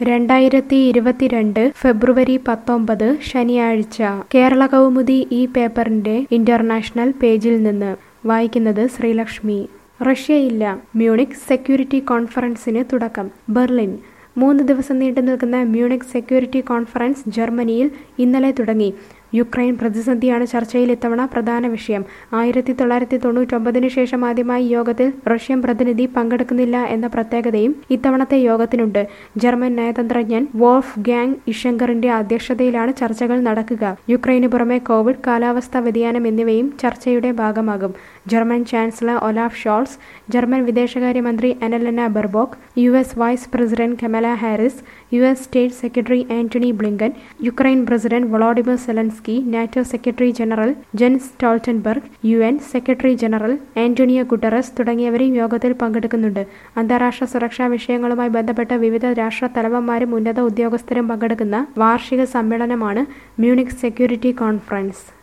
2022 ഫെബ്രുവരി 19 ശനിയാഴ്ച കേരള കൗമുദി ഈ പേപ്പറിന്റെ ഇന്റർനാഷണൽ പേജിൽ നിന്ന് വായിക്കുന്നത് ശ്രീലക്ഷ്മി. റഷ്യയില്ല, മ്യൂണിക് സെക്യൂരിറ്റി കോൺഫറൻസിന് തുടക്കം. ബെർലിൻ. 3 ദിവസം നീണ്ടു നിൽക്കുന്ന മ്യൂണിക് സെക്യൂരിറ്റി കോൺഫറൻസ് ജർമ്മനിയിൽ ഇന്നലെ തുടങ്ങി. യുക്രൈൻ പ്രതിസന്ധിയാണ് ചർച്ചയിൽ ഇത്തവണ പ്രധാന വിഷയം. 1999 ശേഷം ആദ്യമായി യോഗത്തിൽ റഷ്യൻ പ്രതിനിധി പങ്കെടുക്കുന്നില്ല എന്ന പ്രത്യേകതയും ഇത്തവണത്തെ യോഗത്തിനുണ്ട്. ജർമ്മൻ നയതന്ത്രജ്ഞൻ വോൾഫ്ഗാങ് ഇഷങ്കറിന്റെ അധ്യക്ഷതയിലാണ് ചർച്ചകൾ നടക്കുക. യുക്രൈന് പുറമെ കോവിഡ്, കാലാവസ്ഥാ വ്യതിയാനം എന്നിവയും ചർച്ചയുടെ ഭാഗമാകും. German chancellor Olaf Scholz, German വിദേശകാര്യമന്ത്രി Annalena Baerbock, US vice president Kamala Harris, US state secretary Antony Blinken, Ukraine president Volodymyr Zelensky, NATO secretary general Jens Stoltenberg, UN secretary general Antonio Guterres തുടങ്ങിയവരും യോഗത്തിൽ പങ്കെടുക്കുന്നുണ്ട്. അന്താരാഷ്ട്ര സുരക്ഷാ വിഷയങ്ങളുമായി ബന്ധപ്പെട്ട വിവിധ രാഷ്ട്ര തലവന്മാരും ഉന്നത ഉദ്യോഗസ്ഥരും പങ്കെടുക്കുന്ന വാർഷിക സമ്മേളനമാണ് മ്യൂണിക് സെക്യൂരിറ്റി കോൺഫറൻസ്.